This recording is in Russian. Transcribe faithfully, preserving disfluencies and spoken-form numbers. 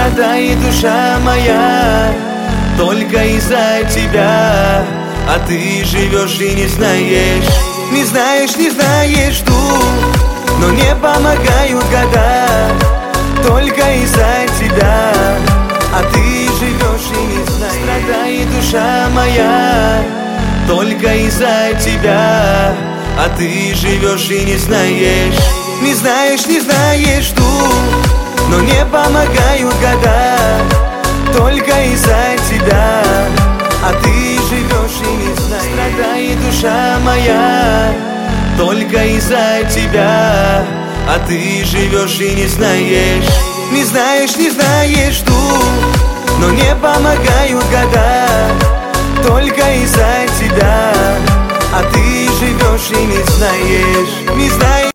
Страдает душа моя только из-за тебя, а ты живешь и не знаешь. Не знаешь, не знаешь, жду, но не помогают года только из-за тебя, а ты живешь и не знаешь. Страдает душа моя только из-за тебя, а ты живешь и не знаешь. Не знаешь, не знаешь, жду, но не помогают года только из-за тебя, а ты живешь и не знаешь. Страдает душа моя только из-за тебя, а ты живешь и не знаешь. Не знаешь, не знаешь, жду, но не помогают года только из-за тебя, а ты живешь и не знаешь. Не знаешь.